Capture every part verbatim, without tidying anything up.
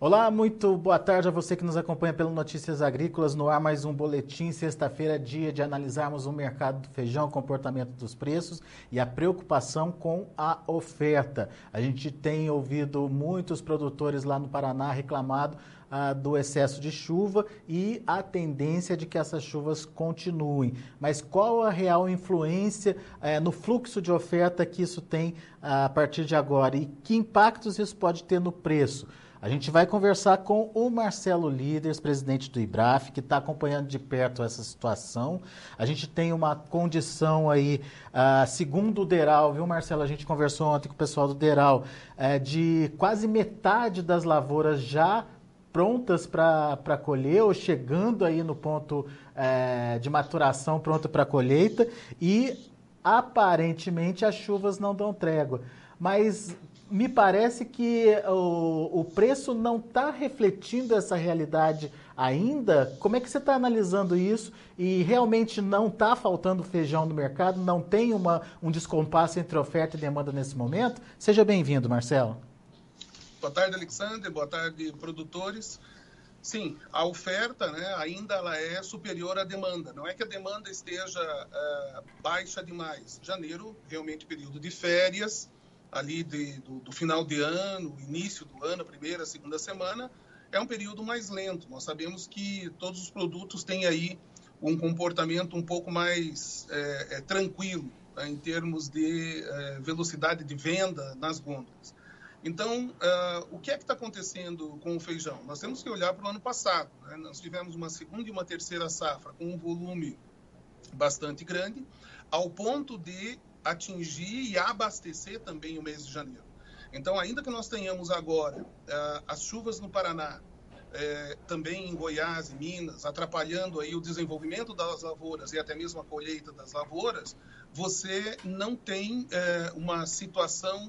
Olá, muito boa tarde a você que nos acompanha pelo Notícias Agrícolas. No ar mais um boletim, sexta-feira, dia de analisarmos o mercado do feijão, o comportamento dos preços e a preocupação com a oferta. A gente tem ouvido muitos produtores lá no Paraná reclamado ah, do excesso de chuva e a tendência de que essas chuvas continuem. Mas qual a real influência eh, no fluxo de oferta que isso tem ah, a partir de agora e que impactos isso pode ter no preço? A gente vai conversar com o Marcelo Líderes, presidente do IBRAF, que está acompanhando de perto essa situação. A gente tem uma condição aí, uh, segundo o Deral, viu, Marcelo? A gente conversou ontem com o pessoal do Deral, uh, de quase metade das lavouras já prontas para colher ou chegando aí no ponto uh, de maturação pronto para colheita e aparentemente as chuvas não dão trégua. Mas me parece que o, o preço não está refletindo essa realidade ainda. Como é que você está analisando isso? E realmente não está faltando feijão no mercado? Não tem uma, um descompasso entre oferta e demanda nesse momento? Seja bem-vindo, Marcelo. Boa tarde, Alexandre. Boa tarde, produtores. Sim, a oferta, né, ainda ela é superior à demanda. Não é que a demanda esteja uh, baixa demais. Janeiro, realmente período de férias, ali de, do, do final de ano, início do ano, a primeira, a segunda semana, é um período mais lento. Nós sabemos que todos os produtos têm aí um comportamento um pouco mais é, é, tranquilo, né, em termos de é, velocidade de venda nas gôndolas. Então, uh, o que é que está acontecendo com o feijão? Nós temos que olhar para o ano passado, né? Nós tivemos uma segunda e uma terceira safra com um volume bastante grande, ao ponto de atingir e abastecer também o mês de janeiro. Então, ainda que nós tenhamos agora uh, as chuvas no Paraná, uh, também em Goiás e Minas, atrapalhando aí o desenvolvimento das lavouras e até mesmo a colheita das lavouras, você não tem uh, uma situação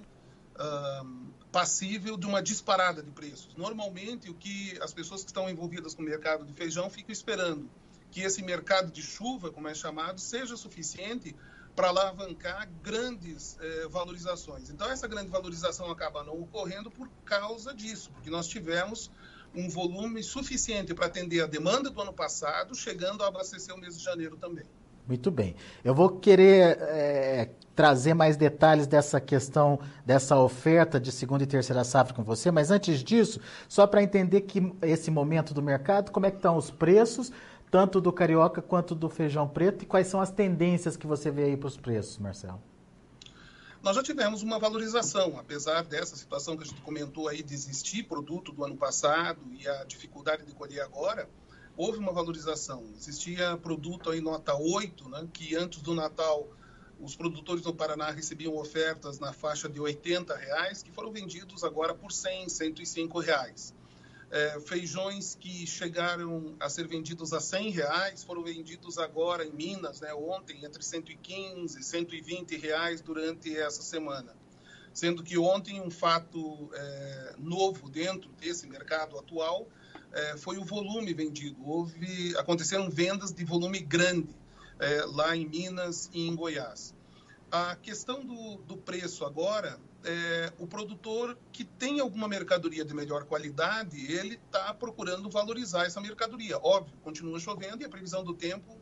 uh, passível de uma disparada de preços. Normalmente, o que as pessoas que estão envolvidas com o mercado de feijão ficam esperando que esse mercado de chuva, como é chamado, seja suficiente para alavancar grandes eh, valorizações. Então, essa grande valorização acaba não ocorrendo por causa disso, porque nós tivemos um volume suficiente para atender a demanda do ano passado, chegando a abastecer o mês de janeiro também. Muito bem. Eu vou querer é, trazer mais detalhes dessa questão, dessa oferta de segunda e terceira safra com você, mas antes disso, só para entender que esse momento do mercado, como é que estão os preços, tanto do carioca quanto do feijão preto, e quais são as tendências que você vê aí para os preços, Marcelo? Nós já tivemos uma valorização, apesar dessa situação que a gente comentou aí de existir produto do ano passado e a dificuldade de colher agora, houve uma valorização. Existia produto aí nota oito, né, que antes do Natal os produtores do Paraná recebiam ofertas na faixa de oitenta reais, que foram vendidos agora por cem, cento e cinco reais. É, feijões que chegaram a ser vendidos a cem reais foram vendidos agora em Minas, né, ontem, entre cento e quinze e cento e vinte reais durante essa semana. Sendo que ontem um fato é, novo dentro desse mercado atual é, foi o volume vendido. Houve, aconteceram vendas de volume grande é, lá em Minas e em Goiás. A questão do, do preço agora, é, o produtor que tem alguma mercadoria de melhor qualidade, ele está procurando valorizar essa mercadoria. Óbvio, continua chovendo e a previsão do tempo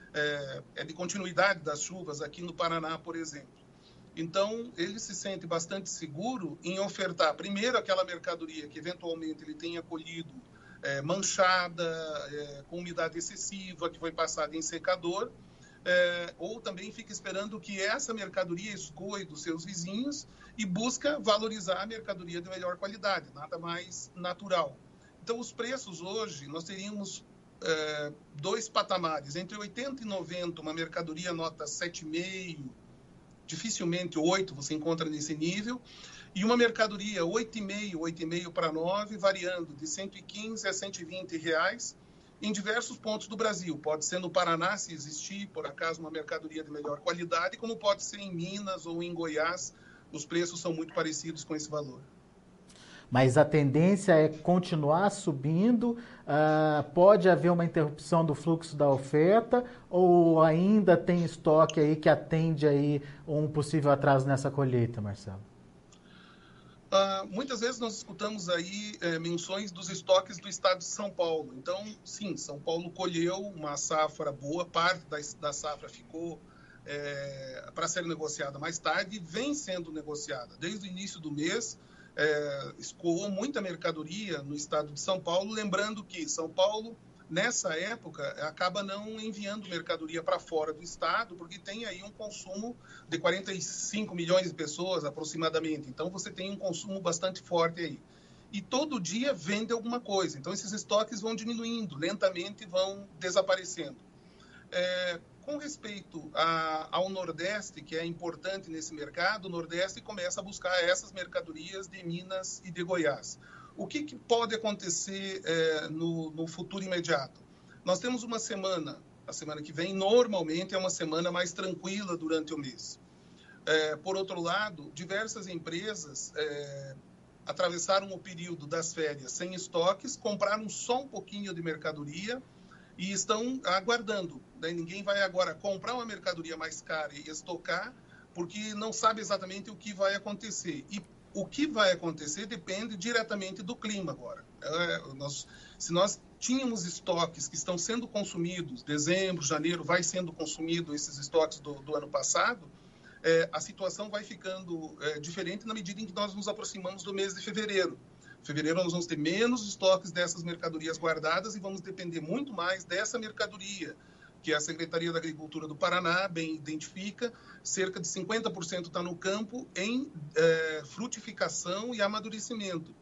é, é de continuidade das chuvas aqui no Paraná, por exemplo. Então, ele se sente bastante seguro em ofertar, primeiro, aquela mercadoria que eventualmente ele tenha colhido é, manchada, é, com umidade excessiva, que foi passada em secador, É, ou também fica esperando que essa mercadoria escoe dos seus vizinhos e busca valorizar a mercadoria de melhor qualidade, nada mais natural. Então, os preços hoje, nós teríamos é, dois patamares, entre oitenta e noventa, uma mercadoria nota sete vírgula cinco, dificilmente oito você encontra nesse nível, e uma mercadoria oito vírgula cinco, oito vírgula cinco para nove, variando de cento e quinze a cento e vinte reais, em diversos pontos do Brasil. Pode ser no Paraná, se existir, por acaso, uma mercadoria de melhor qualidade, como pode ser em Minas ou em Goiás. Os preços são muito parecidos com esse valor. Mas a tendência é continuar subindo? Uh, pode haver uma interrupção do fluxo da oferta ou ainda tem estoque aí que atende aí um possível atraso nessa colheita, Marcelo? Uh, muitas vezes nós escutamos aí é, menções dos estoques do estado de São Paulo. Então, sim, São Paulo colheu uma safra boa, parte da, da safra ficou é, para ser negociada mais tarde e vem sendo negociada. Desde o início do mês, é, escoou muita mercadoria no estado de São Paulo, lembrando que São Paulo, nessa época, acaba não enviando mercadoria para fora do estado, porque tem aí um consumo de quarenta e cinco milhões de pessoas, aproximadamente. Então, você tem um consumo bastante forte aí. E todo dia vende alguma coisa. Então, esses estoques vão diminuindo, lentamente vão desaparecendo. É, com respeito a, ao Nordeste, que é importante nesse mercado, o Nordeste começa a buscar essas mercadorias de Minas e de Goiás. O que, que pode acontecer é, no, no futuro imediato? Nós temos uma semana, a semana que vem, normalmente é uma semana mais tranquila durante o mês. É, por outro lado, diversas empresas é, atravessaram o período das férias sem estoques, compraram só um pouquinho de mercadoria e estão aguardando. Daí ninguém vai agora comprar uma mercadoria mais cara e estocar, porque não sabe exatamente o que vai acontecer. E o que vai acontecer depende diretamente do clima agora. É, nós, se nós tínhamos estoques que estão sendo consumidos, dezembro, janeiro, vai sendo consumido esses estoques do, do ano passado, é, a situação vai ficando é, diferente na medida em que nós nos aproximamos do mês de fevereiro. Em fevereiro nós vamos ter menos estoques dessas mercadorias guardadas e vamos depender muito mais dessa mercadoria, que a Secretaria da Agricultura do Paraná bem identifica, cerca de cinquenta por cento está no campo em é, frutificação e amadurecimento.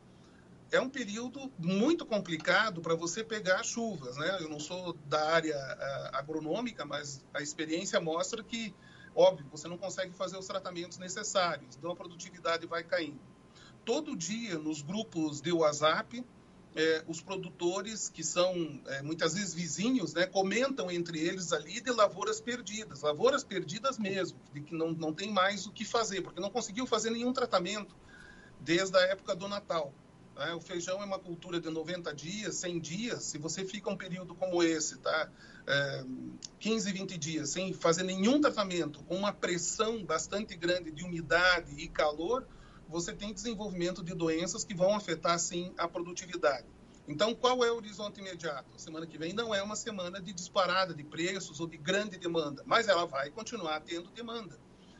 É um período muito complicado para você pegar chuvas, né? Eu não sou da área a, agronômica, mas a experiência mostra que, óbvio, você não consegue fazer os tratamentos necessários, então a produtividade vai caindo. Todo dia, nos grupos de WhatsApp, É, os produtores, que são é, muitas vezes vizinhos, né, comentam entre eles ali de lavouras perdidas, lavouras perdidas mesmo, de que não, não tem mais o que fazer, porque não conseguiu fazer nenhum tratamento desde a época do Natal. Né? O feijão é uma cultura de noventa dias, cem dias, se você fica um período como esse, tá? É, quinze, vinte dias, sem fazer nenhum tratamento, com uma pressão bastante grande de umidade e calor, você tem desenvolvimento de doenças que vão afetar, sim, a produtividade. Então, qual é o horizonte imediato? A semana que vem não é uma semana de disparada de preços ou de grande demanda, mas ela vai continuar tendo demanda.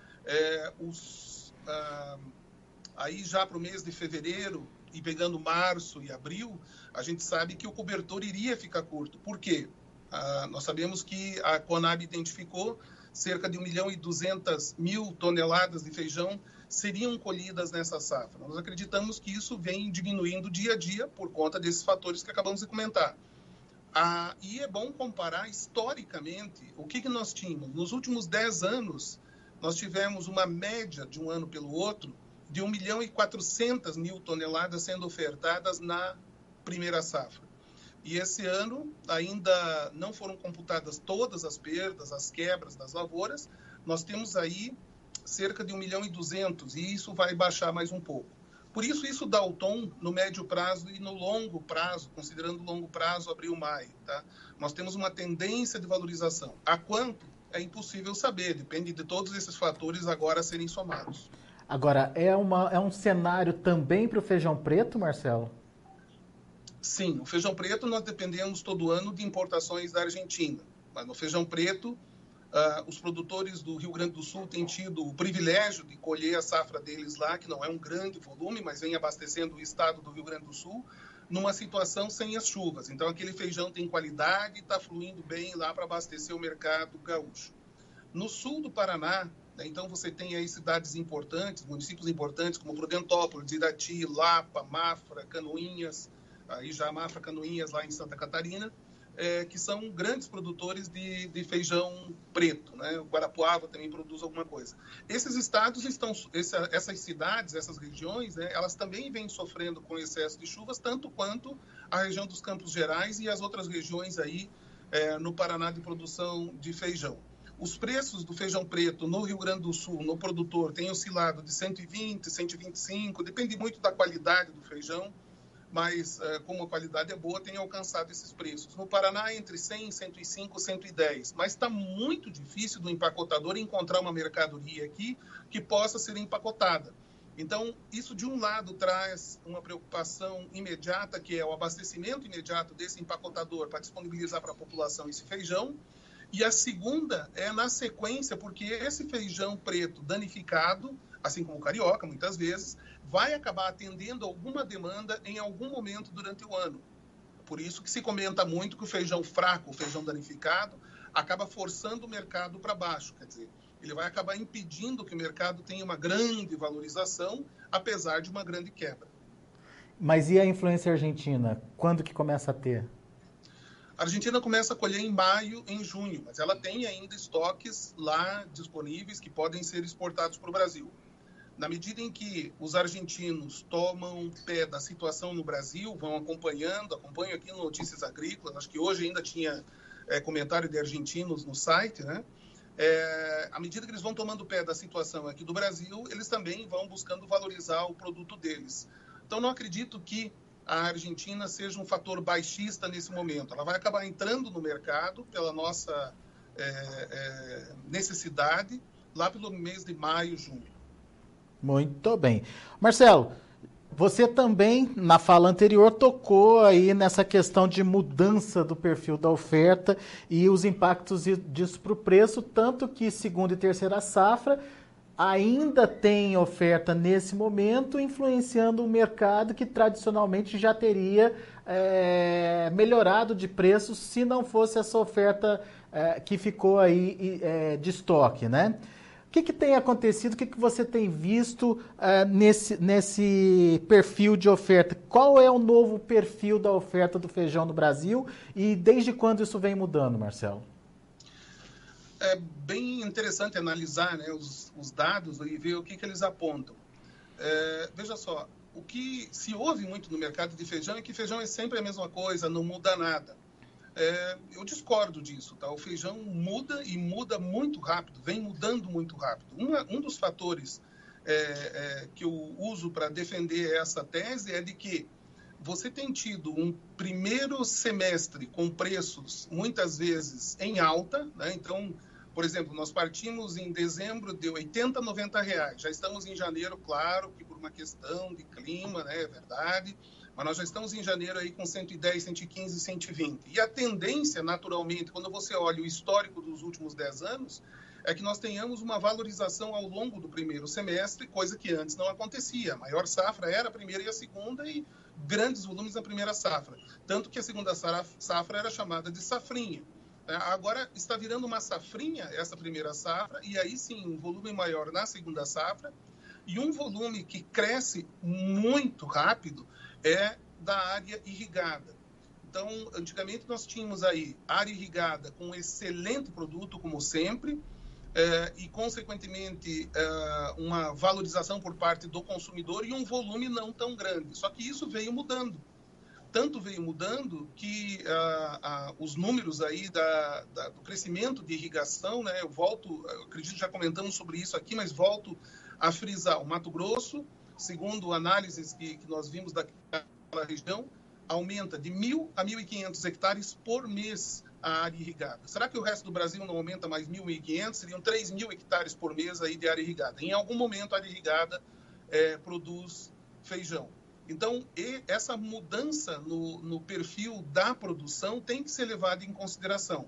É, os, ah, aí, já para o mês de fevereiro, e pegando março e abril, a gente sabe que o cobertor iria ficar curto. Por quê? Ah, nós sabemos que a Conab identificou cerca de um milhão e duzentas mil toneladas de feijão seriam colhidas nessa safra. Nós acreditamos que isso vem diminuindo dia a dia por conta desses fatores que acabamos de comentar. Ah, e é bom comparar historicamente o que, que nós tínhamos. Nos últimos dez anos, nós tivemos uma média de um ano pelo outro de um milhão e quatrocentas mil toneladas sendo ofertadas na primeira safra. E esse ano ainda não foram computadas todas as perdas, as quebras das lavouras. Nós temos aí cerca de um milhão e duzentos, e isso vai baixar mais um pouco. Por isso, isso dá o tom no médio prazo e no longo prazo, considerando longo prazo, abril, maio. Tá? Nós temos uma tendência de valorização. A quanto? É impossível saber, depende de todos esses fatores agora serem somados. Agora, é, uma, é um cenário também para o feijão preto, Marcelo? Sim, o feijão preto nós dependemos todo ano de importações da Argentina. Mas no feijão preto, Uh, os produtores do Rio Grande do Sul têm tido o privilégio de colher a safra deles lá, que não é um grande volume, mas vem abastecendo o estado do Rio Grande do Sul, numa situação sem as chuvas. Então, aquele feijão tem qualidade e está fluindo bem lá para abastecer o mercado gaúcho. No sul do Paraná, né, então você tem aí cidades importantes, municípios importantes, como Prudentópolis, Irati, Lapa, Mafra, Canoinhas, aí já Mafra, Canoinhas, lá em Santa Catarina, É, que são grandes produtores de, de feijão preto, né? O Guarapuava também produz alguma coisa. Esses estados estão, essa, essas cidades, essas regiões, né, elas também vêm sofrendo com excesso de chuvas, tanto quanto a região dos Campos Gerais e as outras regiões aí é, no Paraná de produção de feijão. Os preços do feijão preto no Rio Grande do Sul, no produtor, têm oscilado de cento e vinte, cento e vinte e cinco, depende muito da qualidade do feijão, mas como a qualidade é boa, tem alcançado esses preços. No Paraná, entre cem, cento e cinco, cento e dez. Mas está muito difícil do empacotador encontrar uma mercadoria aqui que possa ser empacotada. Então, isso de um lado traz uma preocupação imediata, que é o abastecimento imediato desse empacotador para disponibilizar para a população esse feijão. E a segunda é na sequência, porque esse feijão preto danificado, assim como o carioca, muitas vezes, vai acabar atendendo alguma demanda em algum momento durante o ano. Por isso que se comenta muito que o feijão fraco, o feijão danificado, acaba forçando o mercado para baixo. Quer dizer, ele vai acabar impedindo que o mercado tenha uma grande valorização, apesar de uma grande quebra. Mas e a influência argentina? Quando que começa a ter? A Argentina começa a colher em maio, em junho, mas ela tem ainda estoques lá disponíveis que podem ser exportados para o Brasil. Na medida em que os argentinos tomam pé da situação no Brasil, vão acompanhando, acompanho aqui no Notícias Agrícolas, acho que hoje ainda tinha é, comentário de argentinos no site, né? É, à medida que eles vão tomando pé da situação aqui do Brasil, eles também vão buscando valorizar o produto deles. Então, não acredito que a Argentina seja um fator baixista nesse momento. Ela vai acabar entrando no mercado pela nossa é, é, necessidade lá pelo mês de maio, junho. Muito bem. Marcelo, você também, na fala anterior, tocou aí nessa questão de mudança do perfil da oferta e os impactos disso para o preço, tanto que segunda e terceira safra ainda tem oferta nesse momento, influenciando o mercado que tradicionalmente já teria é, melhorado de preço se não fosse essa oferta é, que ficou aí é, de estoque, né? O que, que tem acontecido? O que, que você tem visto uh, nesse, nesse perfil de oferta? Qual é o novo perfil da oferta do feijão no Brasil e desde quando isso vem mudando, Marcelo? É bem interessante analisar, né, os, os dados e ver o que, que eles apontam. É, veja só, o que se ouve muito no mercado de feijão é que feijão é sempre a mesma coisa, não muda nada. É, eu discordo disso, tá? O feijão muda e muda muito rápido, vem mudando muito rápido. Uma, um dos fatores é, é, que eu uso para defender essa tese é de que você tem tido um primeiro semestre com preços muitas vezes em alta, né? Então, por exemplo, nós partimos em dezembro de oitenta, noventa reais. Já estamos em janeiro, claro, que por uma questão de clima, né, é verdade. Mas nós já estamos em janeiro aí com cento e dez, cento e quinze, cento e vinte. E a tendência, naturalmente, quando você olha o histórico dos últimos dez anos, é que nós tenhamos uma valorização ao longo do primeiro semestre, coisa que antes não acontecia. A maior safra era a primeira e a segunda e grandes volumes na primeira safra. Tanto que a segunda safra era chamada de safrinha. Agora está virando uma safrinha essa primeira safra e aí sim um volume maior na segunda safra e um volume que cresce muito rápido é da área irrigada. Então, antigamente nós tínhamos aí área irrigada com um excelente produto, como sempre, eh, e, consequentemente, eh, uma valorização por parte do consumidor e um volume não tão grande. Só que isso veio mudando. Tanto veio mudando que ah, ah, os números aí da, da, do crescimento de irrigação, né, eu volto, eu acredito que já comentamos sobre isso aqui, mas volto a frisar, o Mato Grosso, segundo análises que, que nós vimos daquela região, aumenta de mil a mil e quinhentos hectares por mês a área irrigada. Será que o resto do Brasil não aumenta mais mil e quinhentos? Seriam três mil hectares por mês aí de área irrigada. Em algum momento a área irrigada é, produz feijão. Então, e essa mudança no, no perfil da produção tem que ser levada em consideração.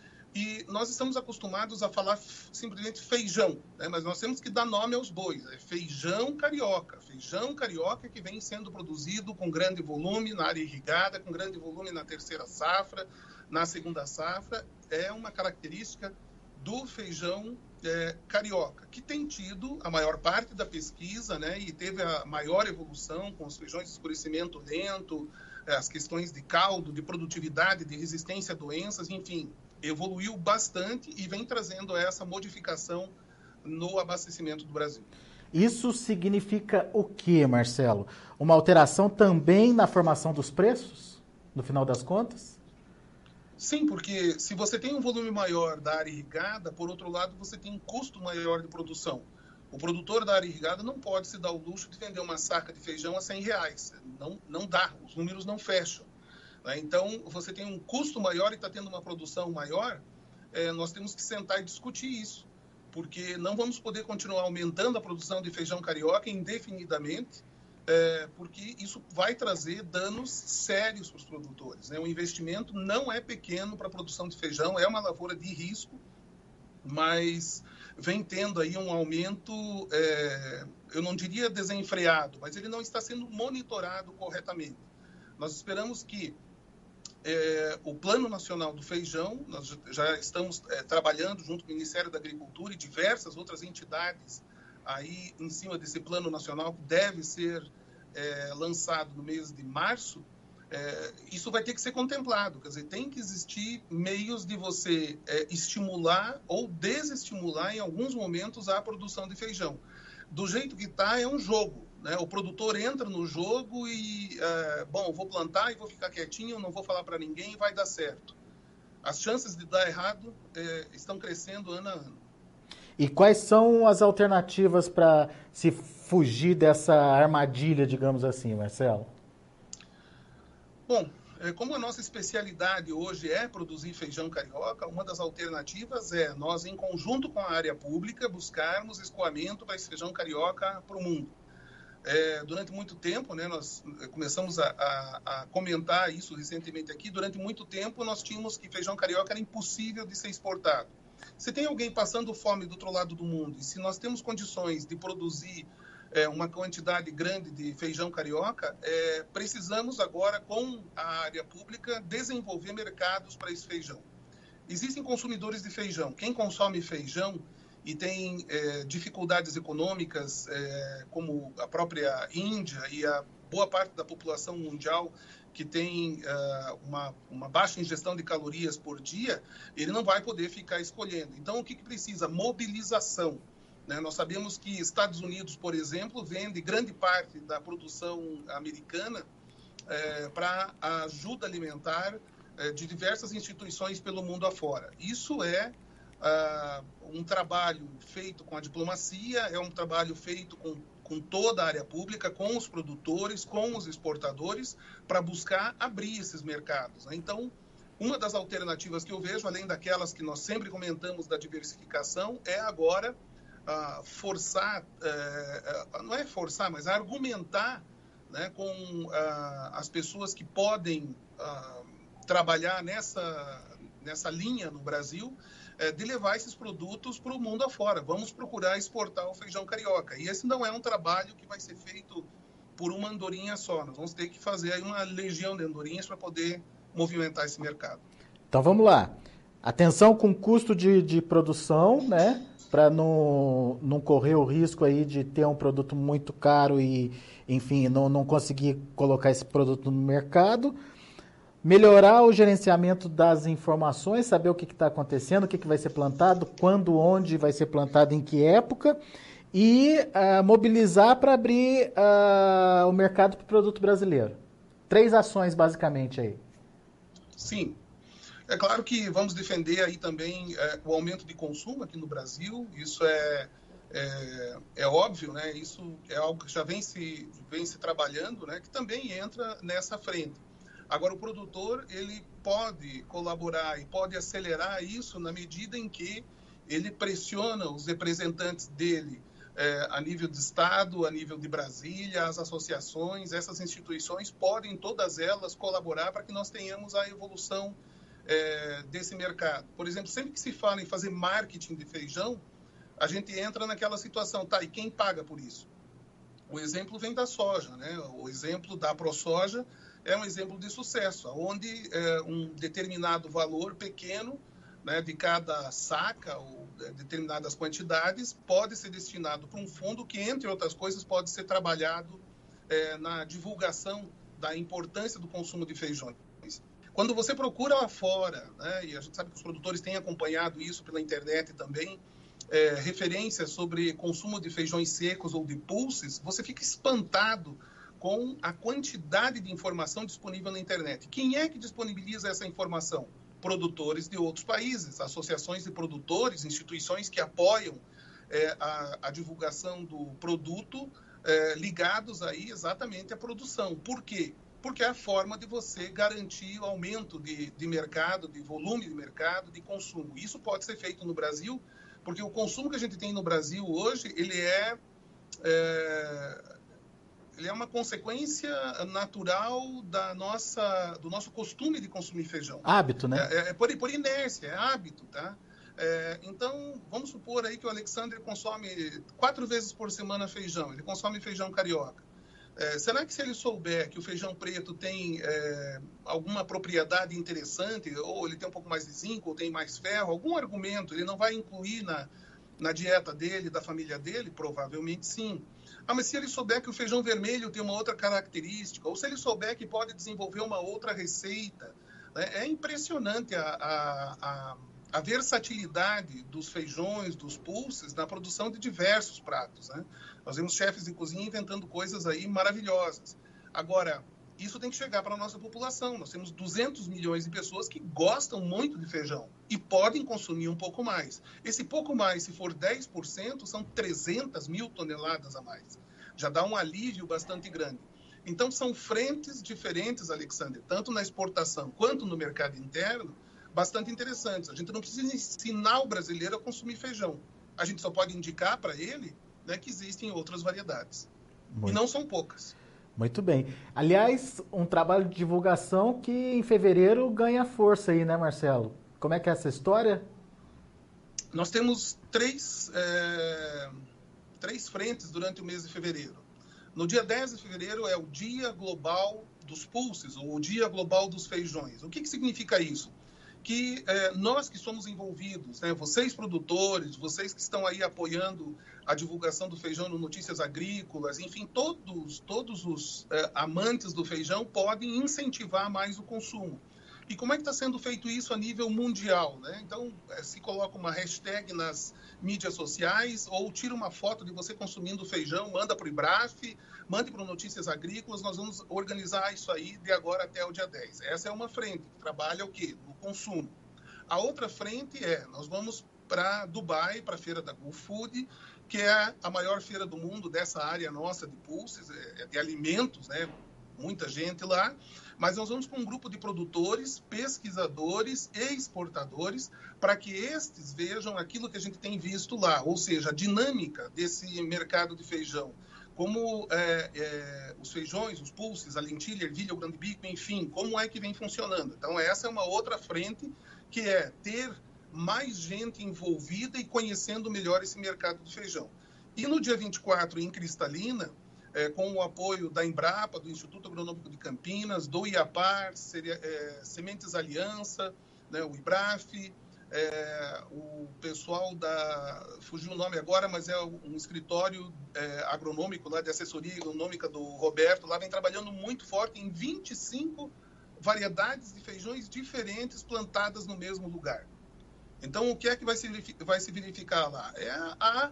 E nós estamos acostumados a falar simplesmente feijão, né? Mas nós temos que dar nome aos bois. É feijão carioca. Feijão carioca que vem sendo produzido com grande volume na área irrigada, com grande volume na terceira safra, na segunda safra. É uma característica do feijão é, carioca, que tem tido a maior parte da pesquisa, né? E teve a maior evolução com os feijões de escurecimento lento, as questões de caldo, de produtividade, de resistência a doenças, enfim, evoluiu bastante e vem trazendo essa modificação no abastecimento do Brasil. Isso significa o quê, Marcelo? Uma alteração também na formação dos preços, no final das contas? Sim, porque se você tem um volume maior da área irrigada, por outro lado, você tem um custo maior de produção. O produtor da área irrigada não pode se dar o luxo de vender uma saca de feijão a cem reais. Não, não dá, os números não fecham. Então, você tem um custo maior e está tendo uma produção maior, é, nós temos que sentar e discutir isso. porque não vamos poder continuar aumentando a produção de feijão carioca indefinidamente, é, porque isso vai trazer danos sérios para os produtores, né? O investimento não é pequeno para a produção de feijão, é uma lavoura de risco, mas vem tendo aí um aumento, é, eu não diria desenfreado, mas ele não está sendo monitorado corretamente. Nós esperamos que É, o Plano Nacional do Feijão, nós já estamos é, trabalhando junto com o Ministério da Agricultura e diversas outras entidades aí em cima desse Plano Nacional, que deve ser é, lançado no mês de março. É, isso vai ter que ser contemplado, quer dizer, tem que existir meios de você é, estimular ou desestimular em alguns momentos a produção de feijão. Do jeito que está, é um jogo. Né? O produtor entra no jogo e, é, bom, vou plantar e vou ficar quietinho, não vou falar para ninguém e vai dar certo. As chances de dar errado é, estão crescendo ano a ano. E quais são as alternativas para se fugir dessa armadilha, digamos assim, Marcelo? Bom, é, como a nossa especialidade hoje é produzir feijão carioca, uma das alternativas é nós, em conjunto com a área pública, buscarmos escoamento para esse feijão carioca para o mundo. É, durante muito tempo, né, nós começamos a, a, a comentar isso recentemente aqui, durante muito tempo nós tínhamos que feijão carioca era impossível de ser exportado. Se tem alguém passando fome do outro lado do mundo, e se nós temos condições de produzir é, uma quantidade grande de feijão carioca, é, precisamos agora, com a área pública, desenvolver mercados para esse feijão. Existem consumidores de feijão. Quem consome feijão e tem é, dificuldades econômicas, é, como a própria Índia e a boa parte da população mundial que tem uh, uma, uma baixa ingestão de calorias por dia, ele não vai poder ficar escolhendo. Então, o que, que precisa? Mobilização. Né? Nós sabemos que Estados Unidos, por exemplo, vende grande parte da produção americana é, para a ajuda alimentar é, de diversas instituições pelo mundo afora. Isso é uh, um trabalho feito com a diplomacia, é um trabalho feito com com toda a área pública, com os produtores, com os exportadores, para buscar abrir esses mercados. Né? Então, uma das alternativas que eu vejo, além daquelas que nós sempre comentamos da diversificação, é agora uh, forçar, uh, uh, não é forçar, mas argumentar, né, com uh, as pessoas que podem uh, trabalhar nessa, nessa linha no Brasil, de levar esses produtos para o mundo afora. Vamos procurar exportar o feijão carioca. E esse não é um trabalho que vai ser feito por uma andorinha só. Nós vamos ter que fazer aí uma legião de andorinhas para poder movimentar esse mercado. Então vamos lá. Atenção com o custo de, de produção, né? Para não, não correr o risco aí de ter um produto muito caro e, enfim, não, não conseguir colocar esse produto no mercado. Melhorar o gerenciamento das informações, saber o que está acontecendo, o que, que vai ser plantado, quando, onde vai ser plantado, em que época, e uh, mobilizar para abrir uh, o mercado para o produto brasileiro. Três ações, basicamente, aí. Sim. É claro que vamos defender aí também é, o aumento de consumo aqui no Brasil, isso é, é, é óbvio, né? Isso é algo que já vem se, vem se trabalhando, né? Que também entra nessa frente. Agora, o produtor, ele pode colaborar e pode acelerar isso na medida em que ele pressiona os representantes dele é, a nível de Estado, a nível de Brasília, as associações, essas instituições podem, todas elas, colaborar para que nós tenhamos a evolução é, desse mercado. Por exemplo, sempre que se fala em fazer marketing de feijão, a gente entra naquela situação, tá, e quem paga por isso? O exemplo vem da soja, né? O exemplo da ProSoja é um exemplo de sucesso, onde é, um determinado valor pequeno, né, de cada saca ou é, determinadas quantidades pode ser destinado para um fundo que, entre outras coisas, pode ser trabalhado é, na divulgação da importância do consumo de feijões. Quando você procura lá fora, né, e a gente sabe que os produtores têm acompanhado isso pela internet também, é, referências sobre consumo de feijões secos ou de pulses, você fica espantado com a quantidade de informação disponível na internet. Quem é que disponibiliza essa informação? Produtores de outros países, associações de produtores, instituições que apoiam é, a, a divulgação do produto é, ligados aí exatamente à produção. Por quê? Porque é a forma de você garantir o aumento de, de mercado, de volume de mercado, de consumo. Isso pode ser feito no Brasil Porque o consumo que a gente tem no Brasil hoje, ele é, é, ele é uma consequência natural da nossa, do nosso costume de consumir feijão. Hábito, né? É, é por, por inércia, é hábito, tá? É, então, vamos supor aí que o Alexandre consome quatro vezes por semana feijão, ele consome feijão carioca. É, será que se ele souber que o feijão preto tem é, alguma propriedade interessante, ou ele tem um pouco mais de zinco, ou tem mais ferro, algum argumento, ele não vai incluir na, na dieta dele, da família dele? Provavelmente sim. Ah, mas se ele souber que o feijão vermelho tem uma outra característica, ou se ele souber que pode desenvolver uma outra receita, né? É impressionante a, a, a, a versatilidade dos feijões, dos pulses, na produção de diversos pratos, né? Nós vemos chefes de cozinha inventando coisas aí maravilhosas. Agora, isso tem que chegar para a nossa população. Nós temos duzentos milhões de pessoas que gostam muito de feijão e podem consumir um pouco mais. Esse pouco mais, se for dez por cento, são trezentas mil toneladas a mais. Já dá um alívio bastante grande. Então, são frentes diferentes, Alexander, tanto na exportação quanto no mercado interno, bastante interessantes. A gente não precisa ensinar o brasileiro a consumir feijão. A gente só pode indicar para ele, né, que existem outras variedades. Muito. E não são poucas. Muito bem. Aliás, um trabalho de divulgação que em fevereiro ganha força aí, né, Marcelo? Como é que é essa história? Nós temos três, é, três frentes durante o mês de fevereiro. No dia dez de fevereiro é o Dia Global dos Pulses, ou o Dia Global dos Feijões. O que, que significa isso? Que é, nós que somos envolvidos, né, vocês produtores, vocês que estão aí apoiando a divulgação do feijão no Notícias Agrícolas, enfim, todos, todos os é, amantes do feijão podem incentivar mais o consumo. E como é que está sendo feito isso a nível mundial, né? Então, é, se coloca uma hashtag nas mídias sociais ou tira uma foto de você consumindo feijão, manda para o IBRAF, mande para o Notícias Agrícolas, nós vamos organizar isso aí de agora até o dia dez. Essa é uma frente que trabalha o quê? No consumo. A outra frente é, nós vamos para Dubai, para a feira da Gulf Food, que é a maior feira do mundo dessa área nossa de pulses, de alimentos, né? Muita gente lá, mas nós vamos com um grupo de produtores, pesquisadores e exportadores para que estes vejam aquilo que a gente tem visto lá, ou seja, a dinâmica desse mercado de feijão, como é, é, os feijões, os pulses, a lentilha, a ervilha, o grande bico, enfim, como é que vem funcionando. Então, essa é uma outra frente, que é ter mais gente envolvida e conhecendo melhor esse mercado do feijão. E no dia vinte e quatro, em Cristalina, É, com o apoio da Embrapa, do Instituto Agronômico de Campinas, do IAPAR, seria, é, Sementes Aliança, né, o IBRAF, é, o pessoal da... fugiu o nome agora, mas é um escritório é, agronômico lá de assessoria agronômica do Roberto, lá vem trabalhando muito forte em vinte e cinco variedades de feijões diferentes plantadas no mesmo lugar. Então, o que é que vai se, vai se verificar lá? É a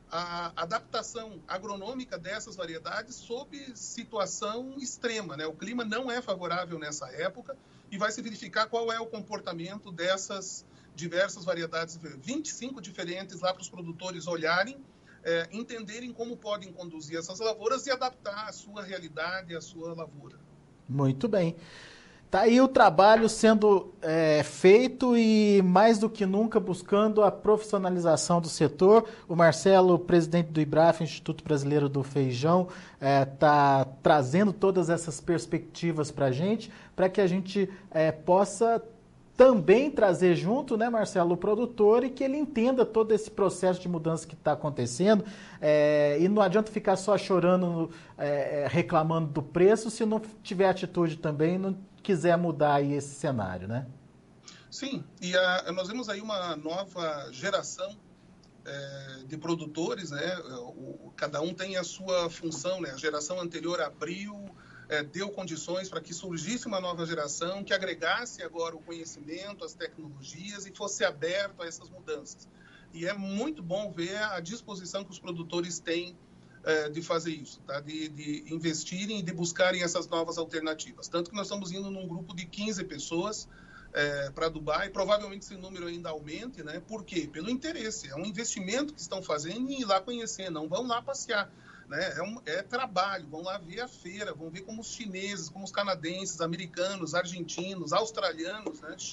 a adaptação agronômica dessas variedades sob situação extrema, né? O clima não é favorável nessa época e vai se verificar qual é o comportamento dessas diversas variedades, vinte e cinco diferentes lá para os produtores olharem, é, entenderem como podem conduzir essas lavouras e adaptar a sua realidade, a sua lavoura. Muito bem. Está aí o trabalho sendo é, feito e, mais do que nunca, buscando a profissionalização do setor. O Marcelo, presidente do IBRAF, Instituto Brasileiro do Feijão, está é, trazendo todas essas perspectivas para a gente, para que a gente é, possa também trazer junto, né, Marcelo, o produtor, e que ele entenda todo esse processo de mudança que está acontecendo. É, e não adianta ficar só chorando, é, reclamando do preço, se não tiver atitude também, não quiser mudar aí esse cenário, né? Sim, e a, nós vemos aí uma nova geração é, de produtores, né? O, cada um tem a sua função, né? A geração anterior abriu, é, deu condições para que surgisse uma nova geração que agregasse agora o conhecimento, as tecnologias e fosse aberto a essas mudanças. E é muito bom ver a disposição que os produtores têm de fazer isso, tá? de, de investirem e de buscarem essas novas alternativas. Tanto que nós estamos indo num grupo de quinze pessoas é, para Dubai, provavelmente esse número ainda aumente, né? Por quê? Pelo interesse, é um investimento que estão fazendo em ir lá conhecer, não vão lá passear, né? É, um, é trabalho, vão lá ver a feira, vão ver como os chineses, como os canadenses, americanos, argentinos, australianos, né?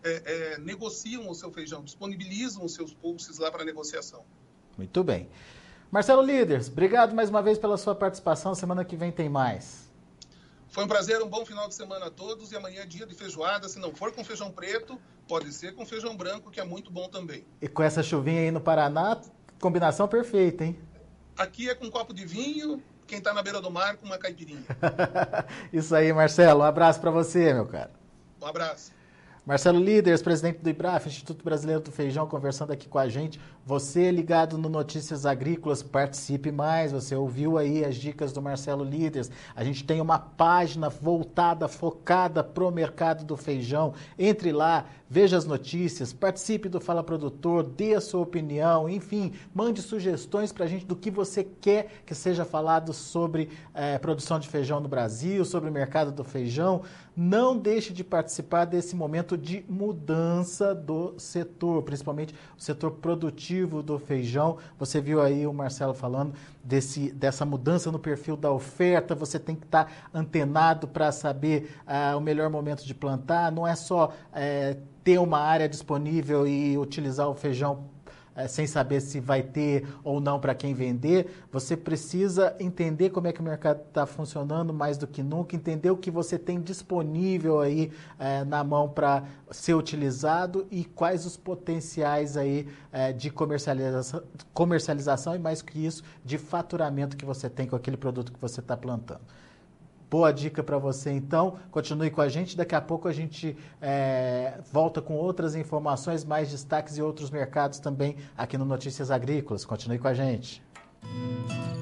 é, é, negociam o seu feijão, disponibilizam os seus pulses lá para negociação. Muito bem. Marcelo Líderes, obrigado mais uma vez pela sua participação. Semana que vem tem mais. Foi um prazer, um bom final de semana a todos. E amanhã é dia de feijoada. Se não for com feijão preto, pode ser com feijão branco, que é muito bom também. E com essa chuvinha aí no Paraná, combinação perfeita, hein? Aqui é com um copo de vinho, quem está na beira do mar com uma caipirinha. Isso aí, Marcelo. Um abraço para você, meu cara. Um abraço. Marcelo Líderes, presidente do IBRAF, Instituto Brasileiro do Feijão, conversando aqui com a gente. Você ligado no Notícias Agrícolas, participe mais. Você ouviu aí as dicas do Marcelo Líderes. A gente tem uma página voltada, focada pro mercado do feijão. Entre lá, veja as notícias, participe do Fala Produtor, dê a sua opinião, enfim, mande sugestões para a gente do que você quer que seja falado sobre eh, produção de feijão no Brasil, sobre o mercado do feijão. Não deixe de participar desse momento de mudança do setor, principalmente o setor produtivo do feijão. Você viu aí o Marcelo falando desse, dessa mudança no perfil da oferta. Você tem que estar antenado para saber ah, o melhor momento de plantar. Não é só eh, ter uma área disponível e utilizar o feijão É, sem saber se vai ter ou não para quem vender. Você precisa entender como é que o mercado está funcionando mais do que nunca, entender o que você tem disponível aí é, na mão para ser utilizado e quais os potenciais aí é, de comercialização, comercialização e, mais que isso, de faturamento que você tem com aquele produto que você está plantando. Boa dica para você, então. Continue com a gente. Daqui a pouco a gente é, volta com outras informações, mais destaques e outros mercados também aqui no Notícias Agrícolas. Continue com a gente.